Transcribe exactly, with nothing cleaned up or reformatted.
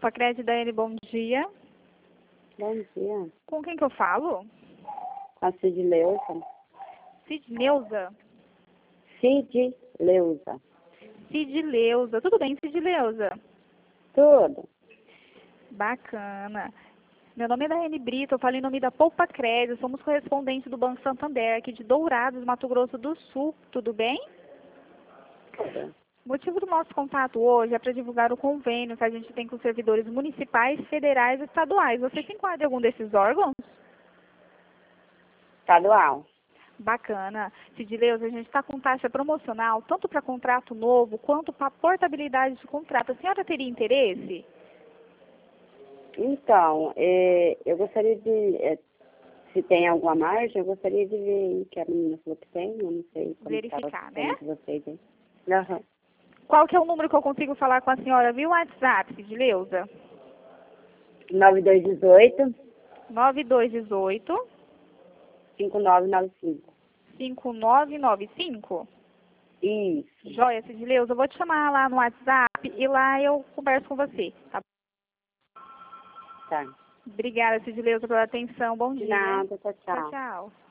Poupa Crédito, bom dia. Bom dia. Com quem que eu falo? Com a Cidleuza. Cidneuza. Cidleuza. Cidleuza. Tudo bem, Cidleuza? Tudo. Bacana. Meu nome é Daiane Brito, eu falo em nome da Poupa Crédito, somos correspondentes do Banco Santander, aqui de Dourados, Mato Grosso do Sul. Tudo bem? Tudo. O motivo do nosso contato hoje é para divulgar o convênio que a gente tem com os servidores municipais, federais e estaduais. Você se enquadra em algum desses órgãos? Estadual. Bacana. Cidileuza, a gente está com taxa promocional, tanto para contrato novo, quanto para portabilidade de contrato. A senhora teria interesse? Então, é, eu gostaria de, é, se tem alguma margem, eu gostaria de ver que a menina falou que tem, eu não sei como Verificar, né? que vocês têm. Aham. Qual que é o número que eu consigo falar com a senhora via WhatsApp, Cidileuza? nove dois um oito, nove dois um oito, cinco nove nove cinco. cinco nove nove cinco? Isso. Joia, Cidileuza, eu vou te chamar lá no WhatsApp e lá eu converso com você, tá? Tá. Obrigada, Cidileuza, pela atenção. Bom De dia. nada, tchau, Tchau, tchau. tchau.